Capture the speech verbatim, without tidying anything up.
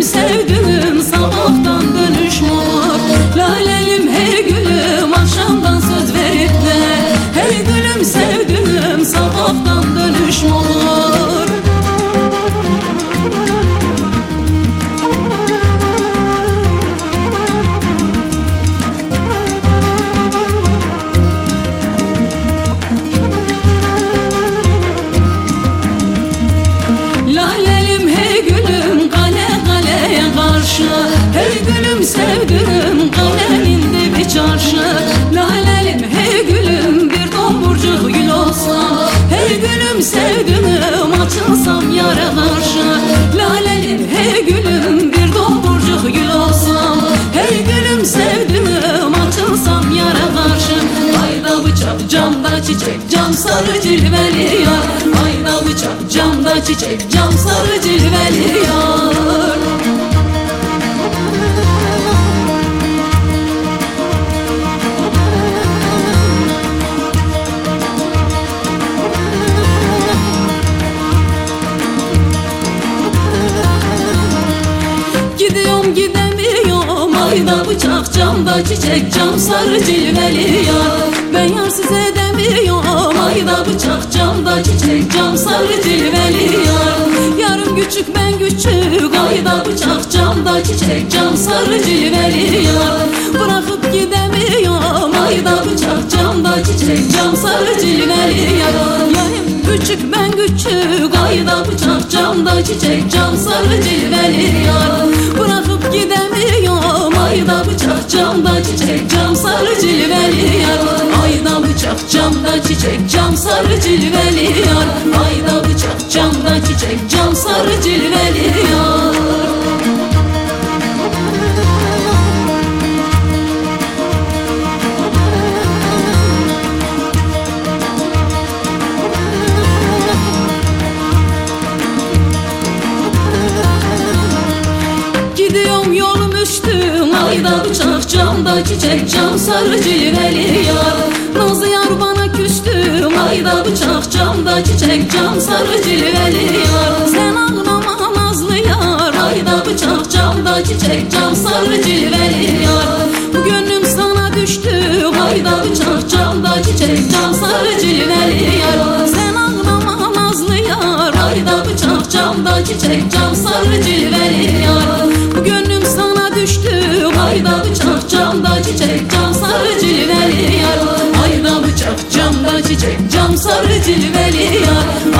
sevdim sabahtan dönüş mü olur? Lalelim hey gülüm akşamdan söz verip de, hey gülüm sevdim sabahtan dönüş mü olur? Lalelim hey gülüm kale kaleye karşı, hey gülüm sevdim kalenin dibi çarşı. Lalelim hey gülüm bir tomburcuk gül olsa, hey gülüm sevdim açılsam yara karşı. Lalelim hey gülüm bir tomburcuk gül olsa, hey gülüm sevdim açılsam yara karşı. Ayda bıçak camda çiçek cam sarı cilveli yar, ayda bıçak camda çiçek cam sarı cilveli yar. Gidiyorum gidemiyorum ayda bıçak camda çiçek cam sarı cilveli yar. Ben yarsız edemiyorum ayda bıçak camda çiçek cam sarı cilveli yar. Yarım küçük ben küçük ayda bıçak camda çiçek cam sarı cilveli yar. Bırakıp gidemiyorum ayda bıçak camda çiçek cam sarı cilveli yar. Yarım küçük ben küçük ayda bıçak camda çiçek cam sarı cilveli yar. Bırakıp gidemiyorum ayda bıçak camda çiçek cam sarı cilveli yar. Ayda bıçak camda çiçek cam sarı cilveli yar. Ayda bıçak camda çiçek cam sarı cilveli yar. Gidiyorum yolum üstüm ayda bıçak camda çiçek cam sarı cilveli yar. Nazlı yar bana küstüm ayda bıçak camda çiçek cam sarı cilveli yar. Sen ağlama nazlı yar ayda bıçak camda çiçek cam sarı cilveli yar. Bu gönlüm sana düştü ayda bıçak camda çiçek cam sarı cilveli yar. Sen ağlama nazlı yar ayda bıçak camda çiçek cam sarı cilveli yar. Bu gönlüm sana düştü ayda bıçak camda çiçek cam sarı cilveli yar. Ayda bıçak camda çiçek cam sarı cilveli yar.